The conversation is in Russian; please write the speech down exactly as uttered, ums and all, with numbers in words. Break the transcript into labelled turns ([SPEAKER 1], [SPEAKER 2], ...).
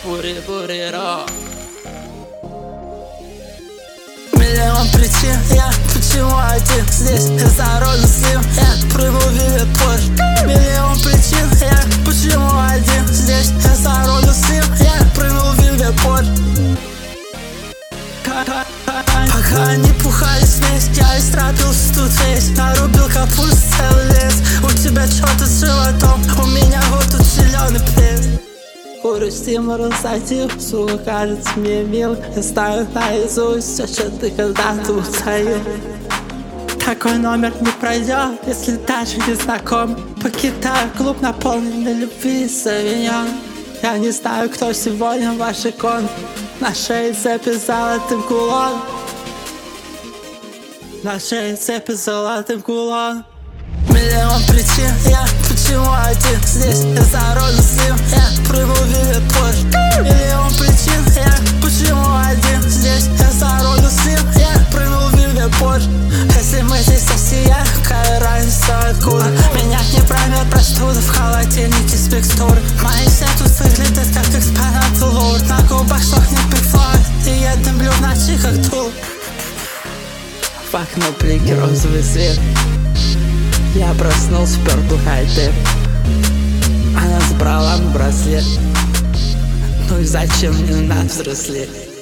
[SPEAKER 1] Бури-бури-ро. Миллион причин, я почему один здесь. Я за роль сын, я прыгну в вилипорт. Миллион причин, я почему один здесь. Я за роль сын, я прыгну в вилипорт. Пока они пухались вместе, я истратился тут весь. Нарубил капуст целый лес. У тебя что-то с животом, у меня вот тут зеленый пресс. Курю стимул сатив, сука, кажется мне мил. Я знаю наизусть все, что ты когда-то утаил. Такой номер не пройдет, если даже не знаком. Покидаю клуб, наполненный любви савиньон. Я не знаю, кто сегодня ваш икон. На шее цепи золотым кулон. На шее цепи золотым кулон. Миллион причин, я почему один здесь. Я за роль сын, я прыгну в вилипорт. Миллион причин, я почему один здесь. Я за роль сын, я прыгну в вилипорт. Если мы здесь все, какая разница откуда? Меня не промет простуда в холодильнике с микстурой. Мои все тут выглядят как экспонаты лор. На губах сохнет бигфлай, и я дымлю в ночи как дул. В окно блики розовый свет. Я проснулся, пердухай ты. Она забрала мой браслет. Ну и зачем мне надо взрослеть?